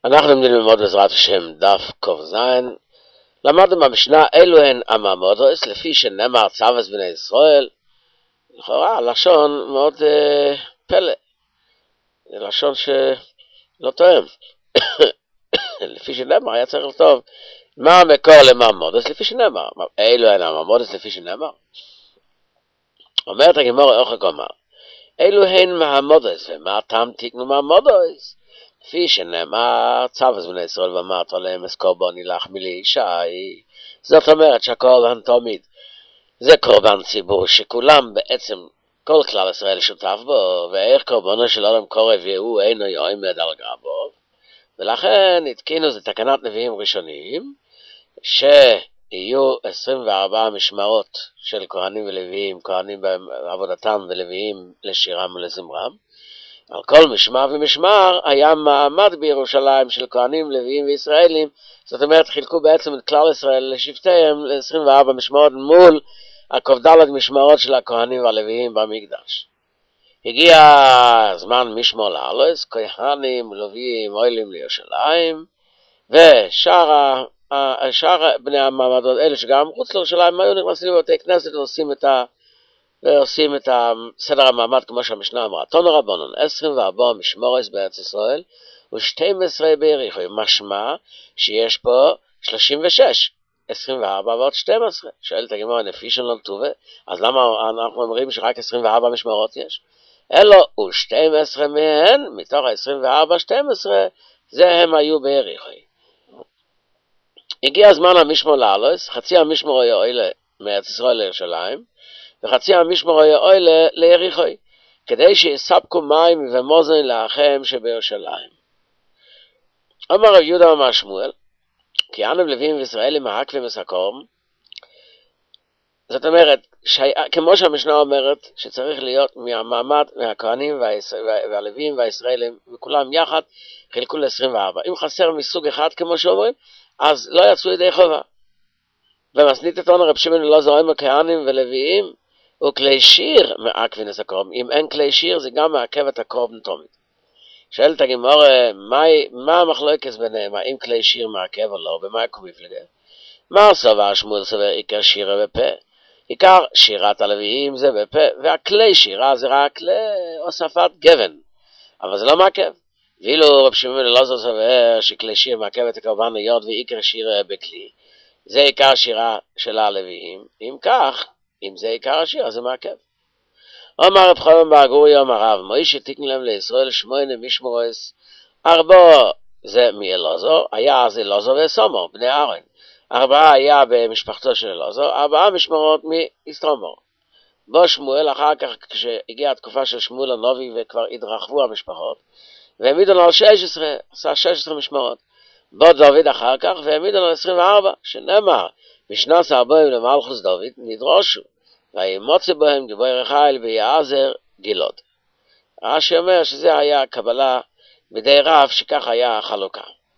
אנחנו לומדים ללמוד בעזרת השם דף ק"ז. למדנו במשנה אלו הן המעמודות, לפי שנאמר צוות בני ישראל. לכאורה לשון מאוד פלא, זה לשון שלא תואם. לפי שנאמר היה צריך לכתוב מה המקור למעמודות לפי שנאמר. אלו הן המעמודות לפי שנאמר. אומרת הגמרא אוכל אומר אלו הן מעמודות, ומה טעם תיקנו מעמודות? לפי שנאמר צוות בני ישראל ואמרת להם אז קורבני לך מלישי. זאת אומרת שהקורבן תמיד זה קורבן ציבור שכולם בעצם כל כלל ישראל שותף בו, ואיך קורבנו של אדם קורב והוא אינו יעמד על גרבו, ולכן התקינו זה תקנת נביאים ראשונים שיהיו 24 משמרות של כהנים ולוויים, כהנים בעבודתם ולוויים לשירם ולזמרם. על כל משמר ומשמר היה מעמד בירושלים של כהנים, לוויים וישראלים. זאת אומרת חילקו בעצם את כלל ישראל לשבטיהם ל-24 משמרות מול הכ"ד משמרות של הכהנים והלוויים במקדש. הגיע זמן משמר לארץ, כהנים ולוויים עולים לירושלים, ושאר בני המעמדות אלה שגם חוץ לירושלים היו נכנסים לבתי כנסת ועושים את סדר המעמד כמו שהמשנה אמרה. תנו רבנן 24 משמרות בארץ ישראל ו12 ביריחו, משמע שיש פה 36, 24 ועוד 12. שואלת הגמרא לפי שלא טובה, אז למה אנחנו אומרים שרק 24 משמרות יש? אלו ו12 מהן מתוך ה-24 12 זה הם היו ביריחו. הגיע הזמן המשמר לארץ, חצי המשמר היה עולה מארץ ישראל לירושלים וחצי המשמר היה עולה ליריחו, כדי שיספקו מים ומוזן לאחיהם שבירושלים. אמר רב יהודה אמר שמואל, כי אנו לוויים וישראלים העקבים וסקום. זאת אומרת, כמו שהמשנה אומרת, שצריך להיות מהמעמד, מהכהנים והלוויים והישראלים, וכולם יחד חילקו ל-24. אם חסר מסוג אחד, כמו שאומרים, אז לא יצאו ידי חובה. ומסנית את עונה רב שמעון לא זורם הכהנים ולוויים, וכלי שיר מעכבים וסקום. אם אין כלי שיר, זה גם מעכב את הקורבן תמיד. שואלת הגמרא, מה המחלוקת ביניהם, האם כלי שיר מעכב או לא, במה יקום מפלגה? מה סבר שמואל סבר עיקר שירה בפה? עיקר שירת הלוויים זה בפה, והכלי שירה זה רק להוספת גוון, אבל זה לא מעכב. ואילו רב שמעון לא סבר שכלי שיר מעכב את הקורבן היות ועיקר שירה בכלי, זה עיקר שירה של הלוויים. אם כך, אם זה עיקר השיר, אז זה מעכב. אמר רב חנן בר גורי אמר רב, מוישה תיקן להם לישראל 8 משמרות, 4 זה מאלעזר, היה אז אלעזר וסומר בני אהרון, 4 היה במשפחתו של אלעזר, 4 משמרות מאיסטרומר. בו שמואל אחר כך, כשהגיעה התקופה של שמואל הנביא וכבר התרחבו המשפחות, והעמידו לו על 16, עשה 16 משמרות. בו דוד אחר כך והעמידו לו 24, שנאמר בשנת 40 למלכות דוד נדרושו וימוצא בהם גיבור חיל ויעזר גילוד. רש"י אומר שזה היה קבלה בידי רב, שכך היה החלוקה.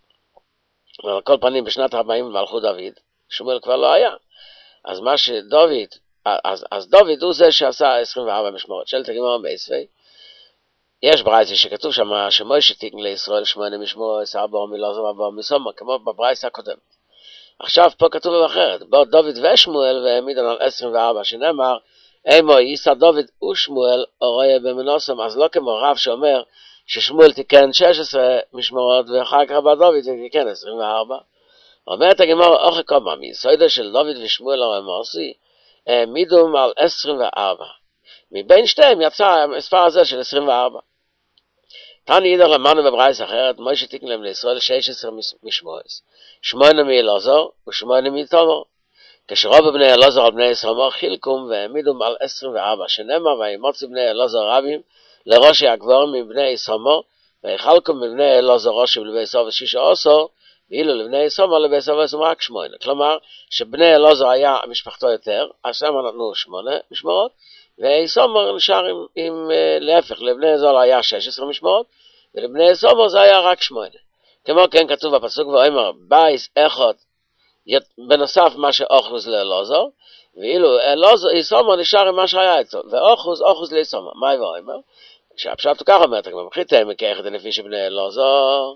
על כל פנים בשנת 40 למלכות דוד שמואל כבר לא היה, אז מה שדוד, אז דוד הוא זה שעשה 24 משמרות. שאלת הגמרא בעשוי, יש ברייתא שכתוב שם שמוישה תיקן לישראל 8 משמרות, 4 מאלעזר 4 מסומר, כמו בברייתא הקודם. עכשיו פה כתוב אחרת, בו דוד ושמואל והעמידו על 24, שנאמר אימו יישא דוד ושמואל אוריה במנוסם. אז לא כמו רב שאומר ששמואל תיקן 16 משמרות ואחר כך בא דוד תיקן 24. אומרת הגמרא אוכל קומה מיסודו של דוד ושמואל הרמוסי העמידו על 24, מבין שתיהם יצא המספר הזה של 24. תני ידע למדנו בברייתא אחרת, מוישה תיקן להם לישראל 16 משמרות, 8 מאלעזר ו8 מתומר. כשרוב בני אלעזר על בני סומר חילקום והעמידום על 24, שנאמר וימוצא בני אלעזר רבים לראשי הגבורים מבני סומר, ויחלקום מבני אלעזר ראשי ולבני סומר 16, ואילו לבני סומר לבני סומר רק 8. כלומר שבני אלעזר היה משפחתו יותר, אז שם נתנו 8 משמרות, וסומר נשאר עם להפך, לבני אלעזר היה 16 משמרות, ולבני סומר זה היה רק 8. כמו כן כתוב בפסוק ואומר בייס אחד בנוסף מה שאוחוז לאלעזר, ואילו אלעזר סומר נשאר עם מה שהיה אצלו, ואוחוז לסומר. מה ואומר? שהפשט הוא כך אומרת, כמו מחיתם מכך את הנפי שבני אלעזר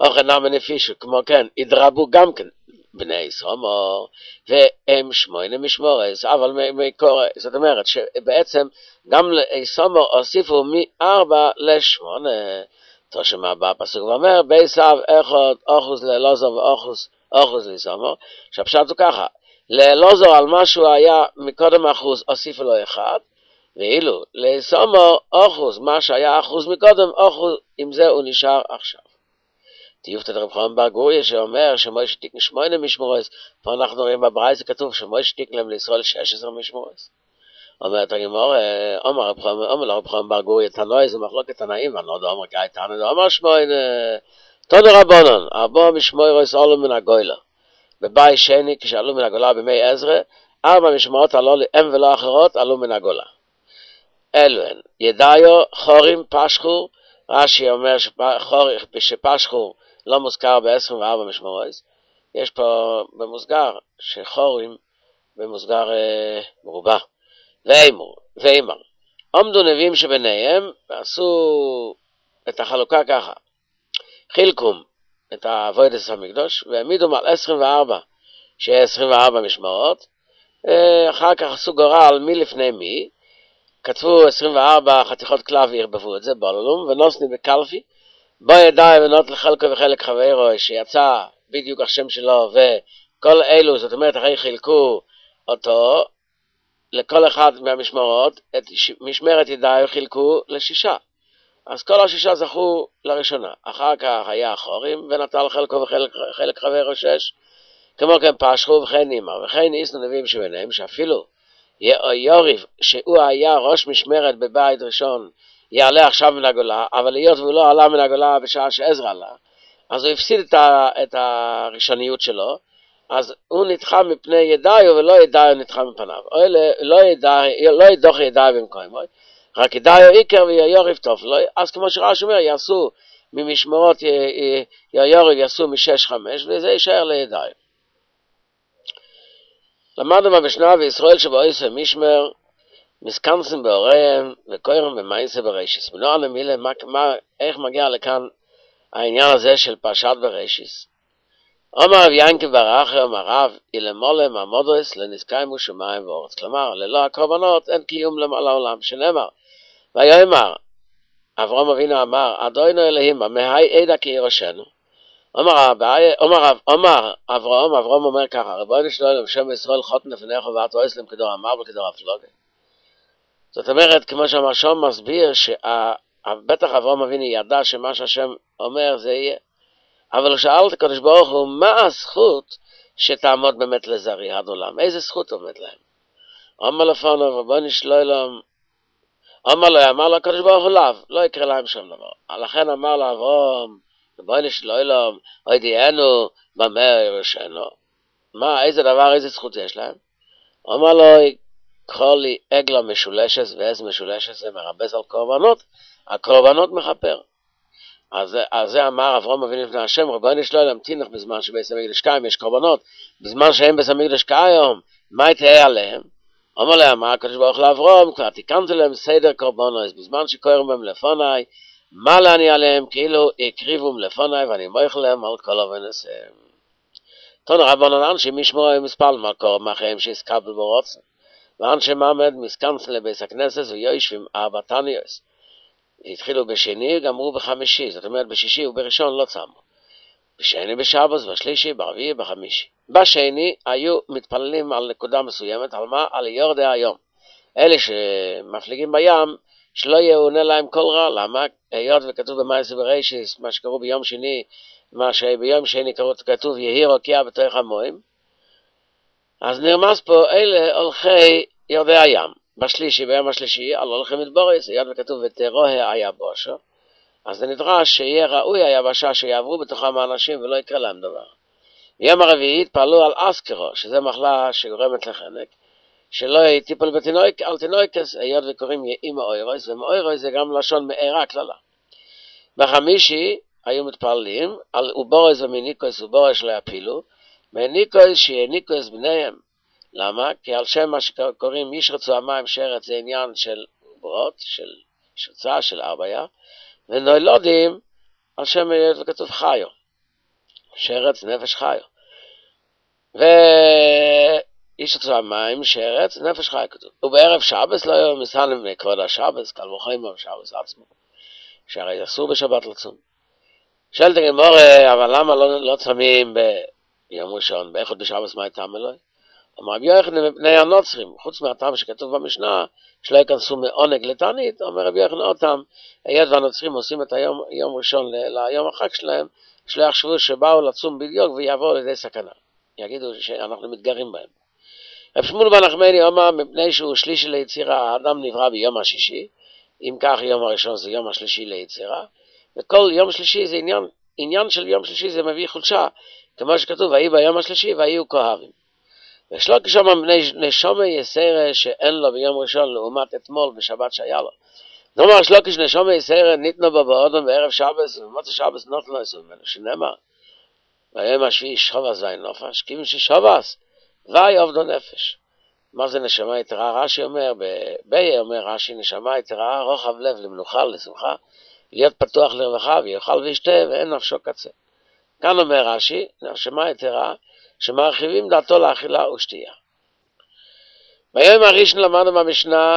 אוכל נאמן נפישו, כמו כן, ידרבו גם כן בני סומר, והם שמונה משמורס, אבל מקורא, זאת אומרת שבעצם גם סומר הוסיפו מ4 ל8, תושם הבא הפסוק ואומר, ביסב אחד אחוז לאלעזר ואחוז לסומר, שהפשט הוא ככה, לאלעזר על מה שהוא היה מקודם אחוז, הוסיפו לו 1, ואילו לסומר אחוז, מה שהיה אחוז מקודם, אחוז, עם זה הוא נשאר עכשיו. תיוף תדרב חיים בר גוריה שאומר שמוישה תיקן 8 משמורס, פה אנחנו רואים בברייתא כתוב שמוישה תיקן להם לישראל 16 משמורס. אומרת הגמרא, אומר לרב חיים בר גוריה, תנאי זה מחלוקת תנאים, ואני לא יודע אומר כאי תנא, אומר 8, תודה רבנן, 4 משמורס עלו מן הגוילה. בבית שני כשעלו מן הגולה בימי עזרא, 4 משמרות עלו הם ולא אחרות עלו מן הגולה. אלו הן, ידעיו, חורים, פשחור, רש"י אומר שפשחור לא מוזכר ב-24 משמורס, יש פה במוסגר שחורים במוסגר מרובע, ואימר, עמדו נביאים שביניהם ועשו את החלוקה ככה, חילקום את העבודת המקדוש והעמידו על 24, שיהיה 24 משמרות, אחר כך עשו גורל מי לפני מי, כתבו 24 חתיכות כלב וערבבו את זה בעוללום, ונוסני בקלפי, בו ידעי ונות לחלקו וחלק חברו, שיצא בדיוק השם שלו, וכל אלו, זאת אומרת, אחרי חילקו אותו, לכל אחד מהמשמרות, את משמרת ידעי חילקו ל6. אז כל ה6 זכו לראשונה. אחר כך היה החורים, ונטל חלקו וחלק חברו 6, כמו כן פשחו וכן נימה, וכן איסנו נביאים שביניהם, שאפילו יוריב, שהוא היה ראש משמרת בבית ראשון, יעלה עכשיו מן הגולה, אבל היות והוא לא עלה מן הגולה בשעה שעזרא עלה, אז הוא הפסיד את הראשוניות שלו, אז הוא נדחה מפני ידעיו, ולא ידעיו נדחה מפניו. לא ידוח ידעיו במקום, רק ידעיו עיקר ויוריב טוב. אז כמו שרש"י אומר, יעשו ממשמרות יוריב, יעשו מ6-5, וזה יישאר לידעיו. למדנו במשנה וישראל שבאויסו משמר, מסקנסים בהוריהם וקוירם במייסה בראשיס. מנוע למילה, איך מגיע לכאן העניין הזה של פרשת בראשיס? אומר רב ינקי ברחי, אומר רב, אילמולה מעמודוס לנזקיימו שמיים ואורץ. כלומר, ללא הקורבנות אין קיום לעולם, שנאמר. ויאמר, אברהם אבינו אמר, אדוני אלוהים, מהי עדה כי ירושנו. אומר אברהם אומר ככה, ריבונו של עולם, שם ישראל חוטן לפניך ואתה אסלם כדור אמר וכדור הפלוגה. זאת אומרת, כמו שהמשום מסביר, שבטח אברהם אבינו ידע שמה שהשם אומר זה יהיה. אבל הוא שאל את הקדוש ברוך הוא, מה הזכות שתעמוד באמת לזרי עד עולם? איזה זכות עומד להם? אומר לפניו, ריבונו של עולם, אמר לו הקדוש ברוך הוא לא יקרה להם שום דבר. לכן אמר לאברהם, ריבונו של עולם, הודיענו במה ירושנו. מה, איזה דבר, איזה זכות יש להם? אמר לו, קחו לי עגלה משולשת, ואיזה משולשת זה מרבז על קורבנות, הקורבנות מחפר. אז זה אמר אברהם אבינו לפני השם, ריבונו של עולם, תינך בזמן שבית המקדש קיים יש קורבנות, בזמן שהם בית המקדש קיים, מה תהיה עליהם? אמר להם, מה הקדוש ברוך הוא לאברהם, כבר תיקנתי להם סדר קורבנות, בזמן שקוראים בהם לפניי, מה לעני עליהם, כאילו הקריבו לפניי, ואני מויך להם על כל אבנסיהם. תנו רבנן אנשי משמוע מספל מקור מאחריהם שהסקבל ברוצן, ואנשי מעמד מסכנסן לבית הכנסת ויושבים 4 תניוס. התחילו בשני, גמרו בחמישי, זאת אומרת בשישי ובראשון לא צמו. בשני בשבוס, בשלישי, ברביעי, בחמישי. בשני היו מתפללים על נקודה מסוימת, על מה? על יורדי היום. אלה שמפליגים בים, שלא יעונה להם כל רע, למה? היות וכתוב במעשה בראשיס, מה שקראו ביום שני, מה שביום שני כתוב יהי רוקיע בתוך המים, אז נרמז פה אלה הולכי יורדי הים. בשלישי, ביום השלישי, על הולכי מדבורס, היות וכתוב ותרוה היבשה, אז זה נדרש שיהיה ראוי היבשה שיעברו בתוכם האנשים ולא יקרה להם דבר. ביום הרביעי התפעלו על אסקרו, שזה מחלה שגורמת לחנק, שלא טיפול בתינוק, על תינוקס, היות וקוראים יאים מאוירוס, ומאוירוס זה גם לשון מארה כללה. בחמישי היו מתפעלים על אובורס ומניקוס, אובורס שלא יפילו, מניקוס שיניקוס בניהם. למה? כי על שם מה שקוראים ישרצו המים שרץ זה עניין של אוברות, של שרצה, של ארבעה, ונולדים על שם היות וכתוב חיו. שרץ נפש חיו. ואיש עצו המים שרץ נפש חיו כתוב. ובערב שבס לא יום מסענם מכבוד השבס, קל וחיים בשבס עצמו. שהרי אסור בשבת לצום. שאלת הגמרא, אבל למה לא צמים ביום ראשון, באחד בשבס מה איתם אלוהי? אמר רבי יוחנן מפני הנוצרים, חוץ מהטעם שכתוב במשנה, שלא ייכנסו מעונג לתענית, אומר רבי יוחנן אותם, היות והנוצרים עושים את היום ראשון ליום החג שלהם, שלא יחשבו שבאו לצום בדיוק ויעבור לידי סכנה. יגידו שאנחנו מתגרים בהם. רב שמואל בן נחמני אומר, מפני שהוא שלישי ליצירה, האדם נברא ביום השישי, אם כך יום הראשון זה יום השלישי ליצירה, וכל יום שלישי זה עניין של יום שלישי זה מביא חולשה, כמו שכתוב, ויהי ביום השלישי ויהיו כהבים. ושלוקי שם נשומה יסרה שאין לו ביום ראשון לעומת אתמול בשבת שהיה לו. נאמר שלוקי שנשומה יסרה ניתנו בו באודום בערב שבס ובמוצא שבס נותן לו יסוד ממנו שנאמר ביום השביעי שובס ואין נופש כיוון ששובס ואי עובדו נפש. מה זה נשמה יתרה? רש"י אומר, בביי אומר רש"י נשמה יתרה רוחב לב למנוחה לשמחה להיות פתוח לרווחה ויאכל וישתה ואין נפשו קצה. כאן אומר רש"י נשמה יתרה שמרחיבים דעתו לאכילה ושתייה. ביום הראשון למדנו במשנה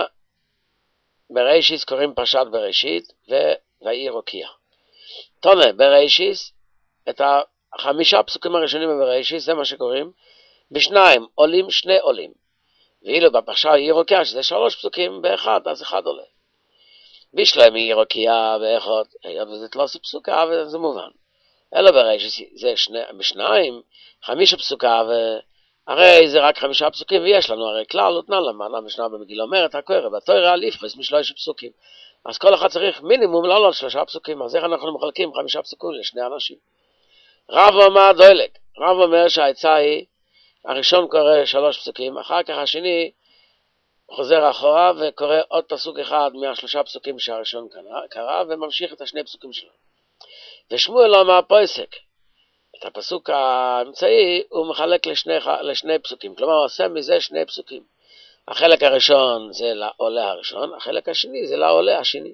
בראשית קוראים פרשת בראשית ויהי רוקיע. תונה בראשית את החמישה פסוקים הראשונים בראשית זה מה שקוראים בשניים עולים שני עולים. ואילו בפרשה יהי רוקיע שזה 3 פסוקים באחד אז אחד עולה. בשלם יהי רוקיע באחד וזה לא פסוקה וזה מובן. אלא בראשית זה בשניים 5 פסוקיו, הרי זה רק 5 פסוקים, ויש לנו הרי כלל, ותנן למעלה המשנה במגילה אומרת, הקורא, בתורה להפחס מ3 פסוקים. אז כל אחד צריך מינימום לעלות 3 פסוקים, אז איך אנחנו מחלקים 5 פסוקים לשני אנשים? רב אומר דוילק, רב אומר שהעצה היא, הראשון קורא 3 פסוקים, אחר כך השני חוזר אחורה וקורא עוד פסוק אחד מה3 פסוקים שהראשון קרא, וממשיך את 2 פסוקים שלו. ושמואל אומר פוסק, את הפסוק האמצעי הוא מחלק לשני פסוקים, כלומר הוא עושה מזה 2 פסוקים. החלק הראשון זה לעולה הראשון, החלק השני זה לעולה השני.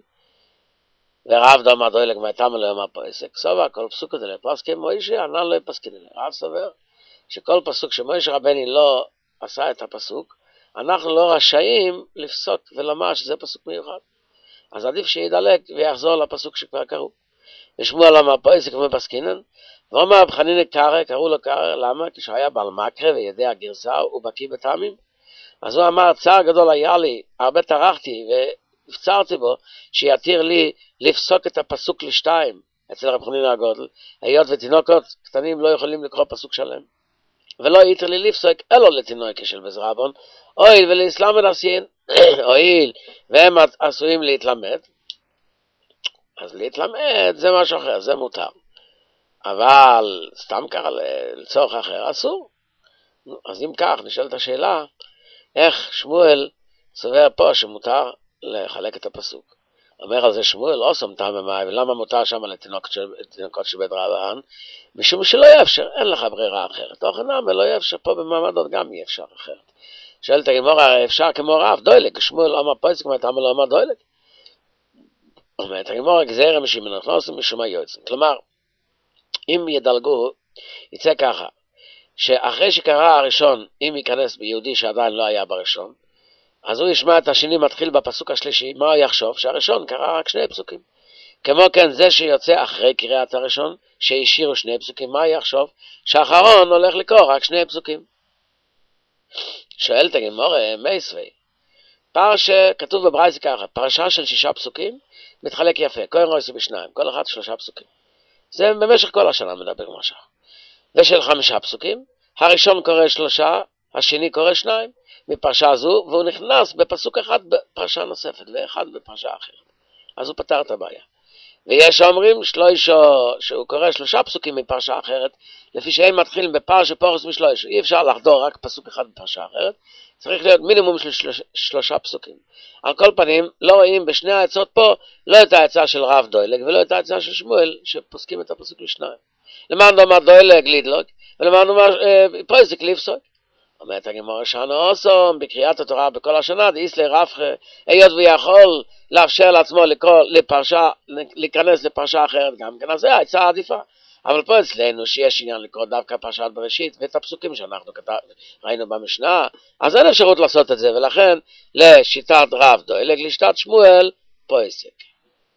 ורב דומר דוילק מהתם לא יאמר פוסק, סובר כל פסוק הזה לפסקי מוישה, ענן לא יפסקין אלה. רב סובר שכל פסוק שמוישה רבני לא עשה את הפסוק, אנחנו לא רשאים לפסוק ולומר שזה פסוק מיוחד. אז עדיף שידלק ויחזור לפסוק שכבר קראו. ושמואל אמר פוסק ומפסקינן, ואומר רב חנינא קרא, קראו לו קרא, למה? כשהיה בעל מקרא וידע גרסה ובקיא בטעמים. אז הוא אמר, צער גדול היה לי, הרבה טרחתי והפצרתי בו, שיתיר לי לפסוק את הפסוק ל2 אצל רב חנינא הגודל, היות ותינוקות קטנים לא יכולים לקרוא פסוק שלם. ולא יתיר לי לפסוק אלו לתינוקה של בזרבון, הואיל ולהתלמד עשיין, הואיל והם עשויים להתלמד, אז להתלמד זה משהו אחר, זה מותר. אבל סתם ככה לצורך אחר אסור. אז אם כך נשאלת השאלה, איך שמואל סובר פה שמותר לחלק את הפסוק? אומר על זה שמואל לא סומתם במים, ולמה מותר שם לתינוקות של בית רבן? משום שלא יאפשר, אין לך ברירה אחרת. תוכנם ולא יאפשר, פה במעמדות גם אי אפשר אחרת. שואלת הגמרא, אפשר כמו רב דוילק, שמואל אמר פוסק ומתם לא אמר דוילק? אומרת הגמרא, גזירא משמעון נכנסים משום היועצים. כלומר, אם ידלגו, יצא ככה, שאחרי שקרא הראשון, אם ייכנס ביהודי שעדיין לא היה בראשון, אז הוא ישמע את השני מתחיל בפסוק השלישי, מה הוא יחשוב? שהראשון קרא רק 2 פסוקים. כמו כן, זה שיוצא אחרי קריאת הראשון, שהשאירו 2 פסוקים, מה הוא יחשוב? שהאחרון הולך לקרוא רק 2 פסוקים. שואלת הגמרא, מייסווי, כתוב בברייתא ככה, פרשה של 6 פסוקים, מתחלק יפה, כל רויסו ב2, כל אחד 3 פסוקים. זה במשך כל השנה מדבר משך. ושל 5 פסוקים, הראשון קורא 3, השני קורא 2, מפרשה זו, והוא נכנס בפסוק אחד בפרשה נוספת, ואחד בפרשה אחרת. אז הוא פתר את הבעיה. ויש שאומרים שהוא קורא 3 פסוקים מפרשה אחרת, לפי שהם מתחילים בפרשה פורס משלושה. אי אפשר לחדור רק פסוק אחד בפרשה אחרת, צריך להיות מינימום של 3 פסוקים. על כל פנים, לא רואים בשני העצות פה, לא את העצה של רב דוילק, ולא את העצה של שמואל, שפוסקים את הפסוק ל2. למען דומר דוילק לדלוק, ולמען דומר פוסק לפסוק. אומרת הגמרא שאנו עושים בקריאת התורה בכל השנה, דאיסלי רבחה, היות ויכול לאפשר לעצמו להיכנס לפרשה אחרת גם כן, אז זה העצה העדיפה. אבל פה אצלנו שיש עניין לקרוא דווקא פרשת בראשית ואת הפסוקים שאנחנו ראינו במשנה, אז אין אפשרות לעשות את זה, ולכן לשיטת רב דוילג, לשיטת שמואל פוסק.